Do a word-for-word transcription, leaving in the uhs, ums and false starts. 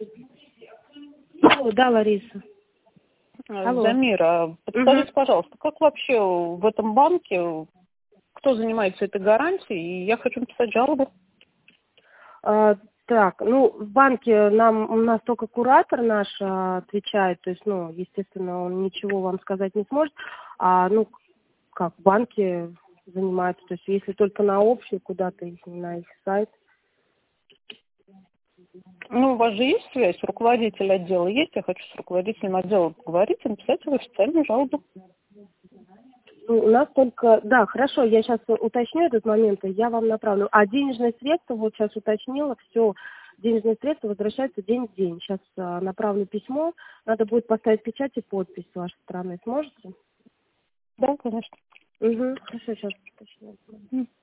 Алло, да, Лариса. Алло. Замира, подскажите, Угу. пожалуйста, как вообще в этом банке, кто занимается этой гарантией, и я хочу написать жалобу. А, так, ну, в банке нам, у нас только куратор наш а, отвечает, то есть, ну, естественно, он ничего вам сказать не сможет, а, ну, как, в банке занимаются, то есть, если только на общий, куда-то, их, на их сайт. Ну, у вас же есть связь, руководитель отдела есть, я хочу с руководителем отдела поговорить и написать в официальную жалобу. Ну, у нас только, да, хорошо, я сейчас уточню этот момент, и я вам направлю. А денежные средства, вот сейчас уточнила, все, денежные средства возвращаются день в день. Сейчас а, направлю письмо, надо будет поставить печать и подпись с вашей стороны. Сможете? Да, конечно. Угу, хорошо, сейчас уточню.